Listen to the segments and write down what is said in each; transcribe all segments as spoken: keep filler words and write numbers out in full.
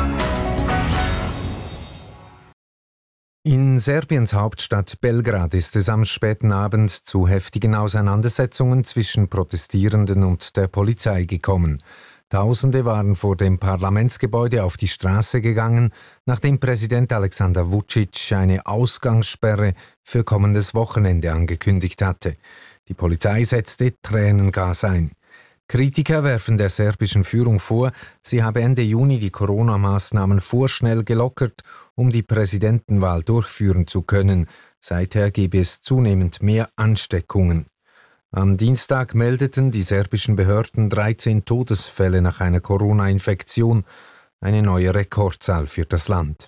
In Serbiens Hauptstadt Belgrad ist es am späten Abend zu heftigen Auseinandersetzungen zwischen Protestierenden und der Polizei gekommen. Tausende waren vor dem Parlamentsgebäude auf die Straße gegangen, nachdem Präsident Aleksandar Vučić eine Ausgangssperre für kommendes Wochenende angekündigt hatte. Die Polizei setzte Tränengas ein. Kritiker werfen der serbischen Führung vor, sie habe Ende Juni die Corona-Maßnahmen vorschnell gelockert, um die Präsidentenwahl durchführen zu können. Seither gebe es zunehmend mehr Ansteckungen. Am Dienstag meldeten die serbischen Behörden dreizehn Todesfälle nach einer Corona-Infektion, eine neue Rekordzahl für das Land.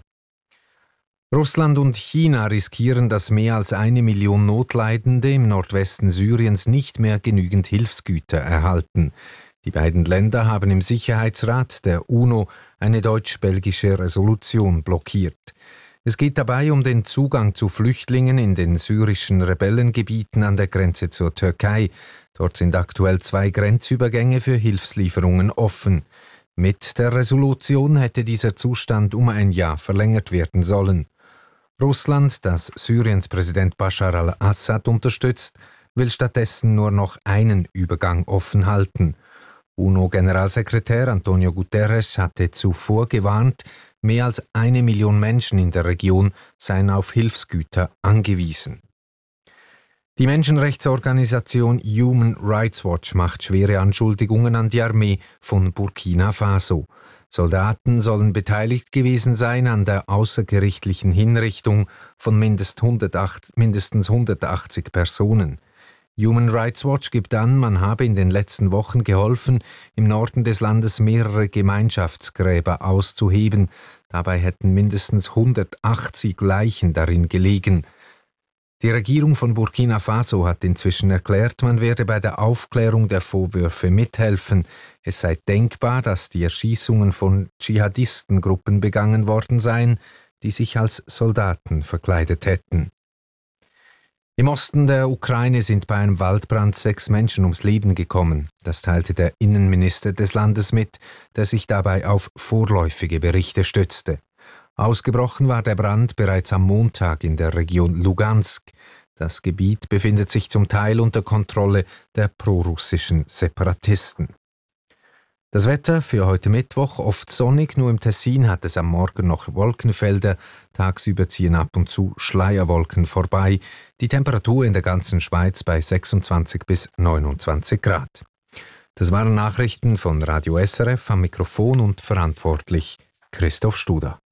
Russland und China riskieren, dass mehr als eine Million Notleidende im Nordwesten Syriens nicht mehr genügend Hilfsgüter erhalten. Die beiden Länder haben im Sicherheitsrat der UNO eine deutsch-belgische Resolution blockiert. Es geht dabei um den Zugang zu Flüchtlingen in den syrischen Rebellengebieten an der Grenze zur Türkei. Dort sind aktuell zwei Grenzübergänge für Hilfslieferungen offen. Mit der Resolution hätte dieser Zustand um ein Jahr verlängert werden sollen. Russland, das Syriens Präsident Bashar al-Assad unterstützt, will stattdessen nur noch einen Übergang offen halten. UNO-Generalsekretär Antonio Guterres hatte zuvor gewarnt, mehr als eine Million Menschen in der Region seien auf Hilfsgüter angewiesen. Die Menschenrechtsorganisation Human Rights Watch macht schwere Anschuldigungen an die Armee von Burkina Faso. Soldaten sollen beteiligt gewesen sein an der außergerichtlichen Hinrichtung von mindestens hundertachtzig Personen. Human Rights Watch gibt an, man habe in den letzten Wochen geholfen, im Norden des Landes mehrere Gemeinschaftsgräber auszuheben. Dabei hätten mindestens hundertachtzig Leichen darin gelegen. Die Regierung von Burkina Faso hat inzwischen erklärt, man werde bei der Aufklärung der Vorwürfe mithelfen. Es sei denkbar, dass die Erschießungen von Dschihadistengruppen begangen worden seien, die sich als Soldaten verkleidet hätten. Im Osten der Ukraine sind bei einem Waldbrand sechs Menschen ums Leben gekommen. Das teilte der Innenminister des Landes mit, der sich dabei auf vorläufige Berichte stützte. Ausgebrochen war der Brand bereits am Montag in der Region Lugansk. Das Gebiet befindet sich zum Teil unter Kontrolle der prorussischen Separatisten. Das Wetter für heute Mittwoch oft sonnig, nur im Tessin hat es am Morgen noch Wolkenfelder, tagsüber ziehen ab und zu Schleierwolken vorbei. Die Temperatur in der ganzen Schweiz bei sechsundzwanzig bis neunundzwanzig Grad. Das waren Nachrichten von Radio S R F, am Mikrofon und verantwortlich Christoph Studer.